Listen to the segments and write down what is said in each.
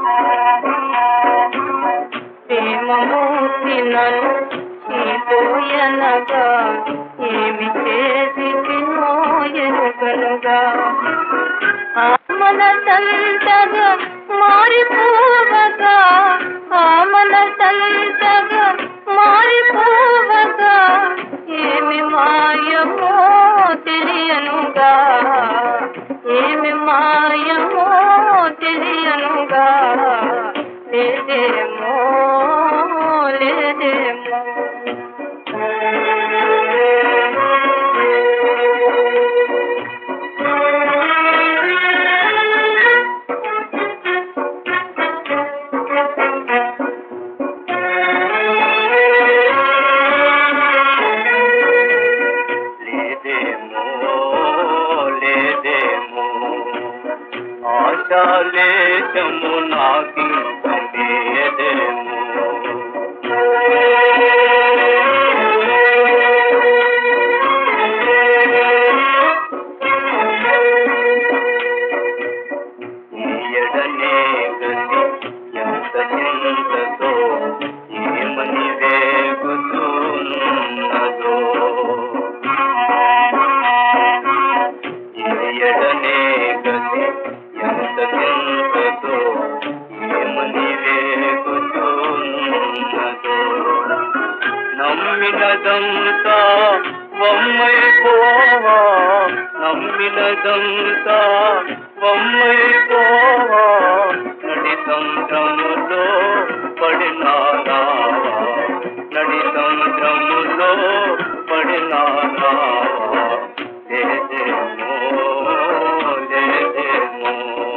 ప్రేమమూర్తి నన్ను చీపోయనగా ఏమి చేసి ఎరుగనుగా మనసంతగా మారిపోవగా మనసంతగా మారిపోవగా ఏమి మాయమో తెలియనుగా ఏమి మాయమో తెలియనుగా లేదేమో లేదేమో ఆశాలేశము నాకింక లేదేమో ఎడనే గతి ఎంత చింతతో ఏమని వేగుతున్నదో ఎడనే గతి ఎంత చింతతో ఏమని వేగుతున్నదో నమ్మినదంతా వమ్మైపోవా నమ్మినదంతా వమ్మైపోవా నడి సముద్రములో పడినానా నడి సముద్రములో పడినానా లేదేమో లేదేమో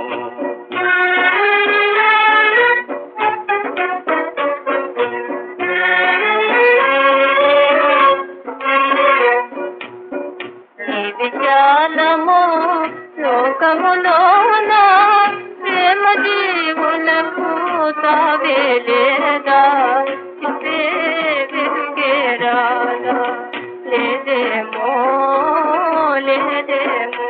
విశాలమో లోకములోన ప్రేమ జీవులకు తావేలేదా వెలుగేరాదా లేదేమో లేదేమో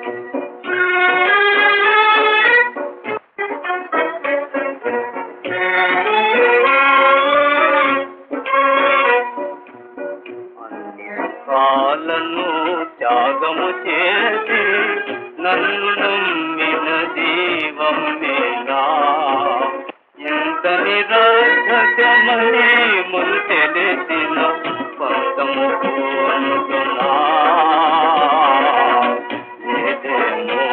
కాలను త్యాగము చేసి నన్ను నమ్మిన జీవమేనా ఎంత నిరర్థకమని మును తెలిసిన పంతము పోనుతున్నా లేదేమో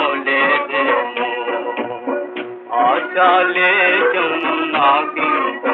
లేదేమో ఆశాలేశం నాకింక